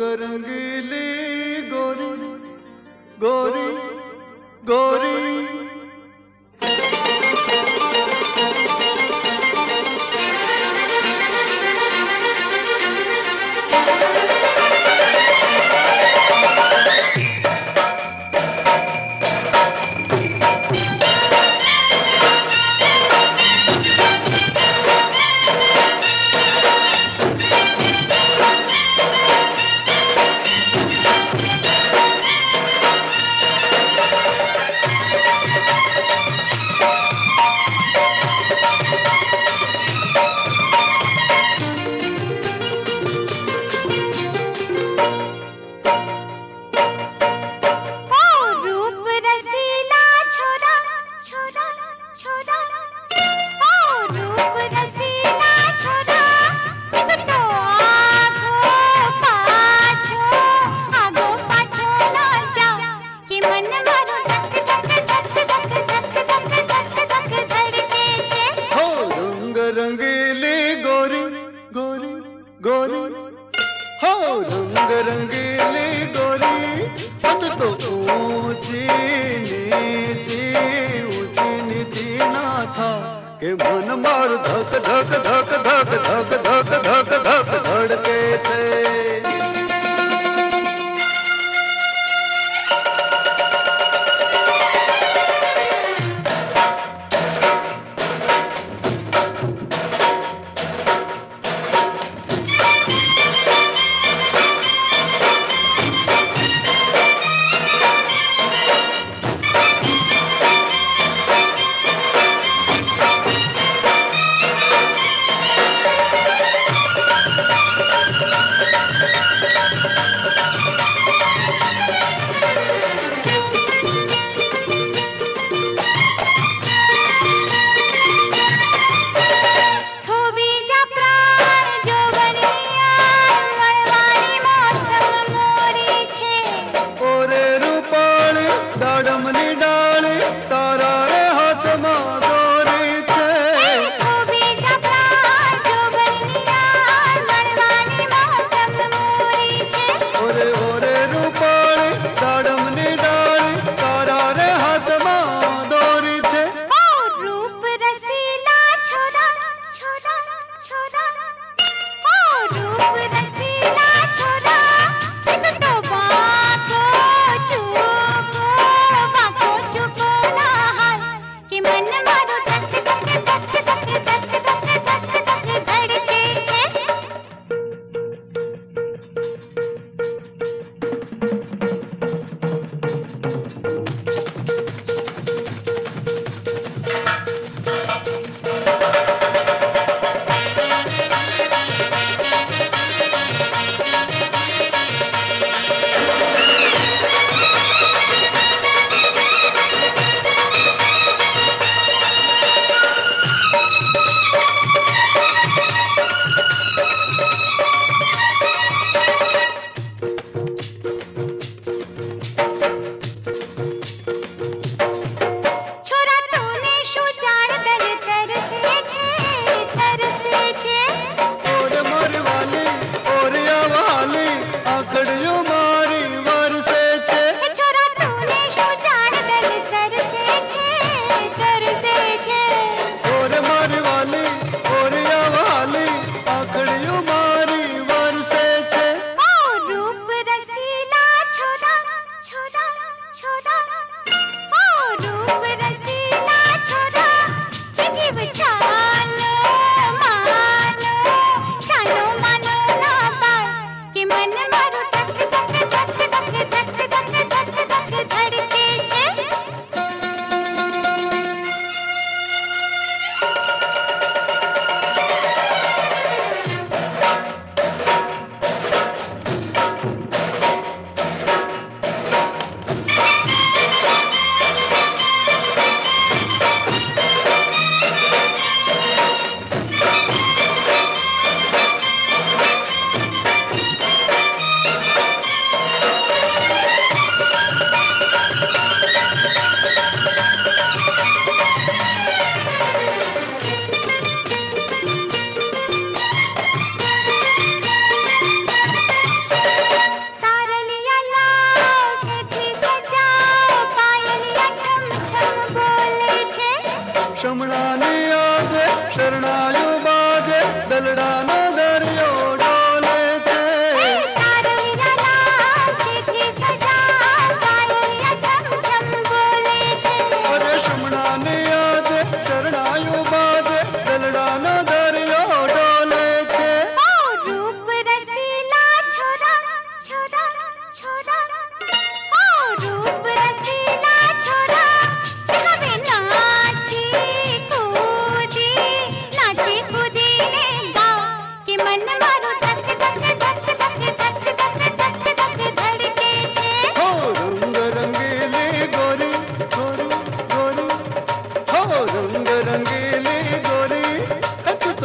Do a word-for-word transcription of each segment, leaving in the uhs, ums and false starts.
रंगीली गोरी गोरी गोरी। रंगीली गोरी गोरी गोरी हो रंग रंगीली गोरी। मत तो ऊंची नीची ऊंची नीची ना था के मन मार धक धक धक धक धक धक धक धक धड़के थे।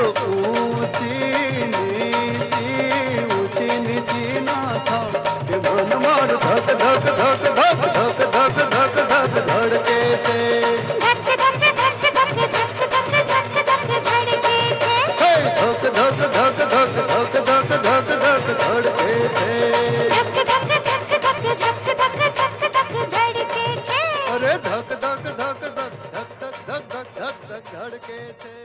ऊंची नीची ऊंची नीची ना था के मन मार धक धक धक धक धक धक धक धक धड़के छे धक धक धक धक धक धक धक धक धड़के छे हे धक धक धक धक धक धक धक धक धड़के छे धक धक धक धक धक धक धक धक धड़के छे अरे धक धक धक धक धक धक धक धक धक धक धड़के छे।